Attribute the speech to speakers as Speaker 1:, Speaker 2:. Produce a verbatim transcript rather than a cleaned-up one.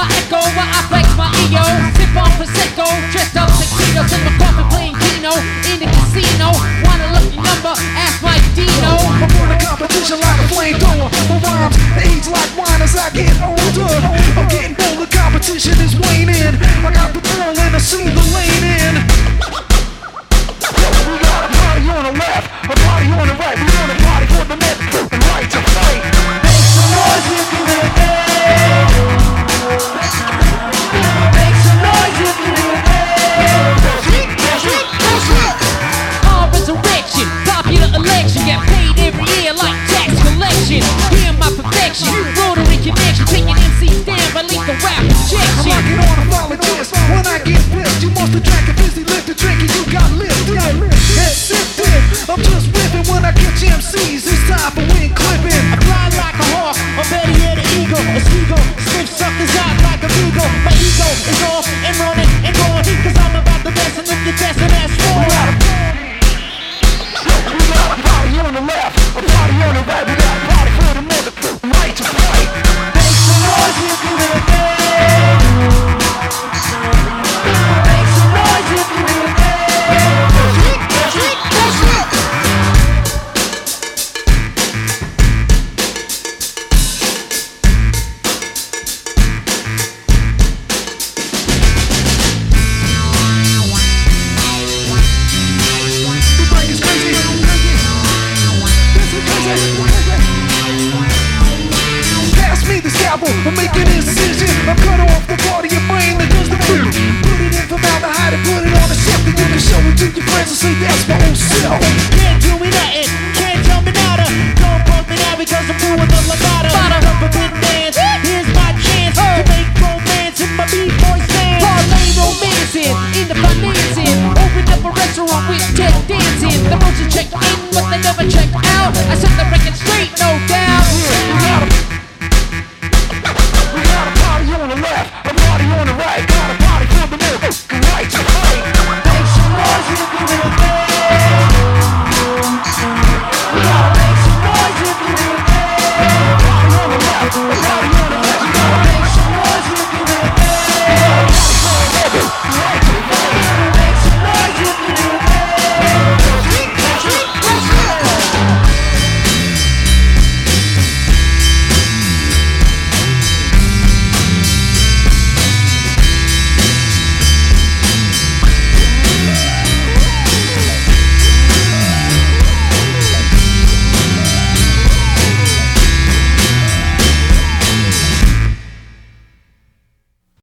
Speaker 1: my echo while I flex my E O. Sip on Prosecco, dressed up tuxedos in my coffin playing Keno in the casino. Want a lucky number? Ask my Dino.
Speaker 2: I'm on a competition like a flamethrower. My rhymes age like wine as I get older. I'm getting bolder, competition is waning. I got the ball and I see the lane in. We got a party on the left, a party on the right. We want a party for the left and right to fight. Make some noise if you do it. Make some noise if you do it.
Speaker 1: All resurrection, popular election, get paid every year like tax collection. Hear my perfection, rotary connection, taking M Cs down by lethal rap
Speaker 2: I'm
Speaker 1: injection.
Speaker 2: rocking on a volunteers. When I get pissed, you must have drank a busy lift and drinking. You got lifted, head sifted. I'm just whipping when I catch M Cs. It's time for wing clipping.
Speaker 3: I fly like a hawk, or better yet an eagle, a seagull. Sniff suckers out like a beagle. My ego is off and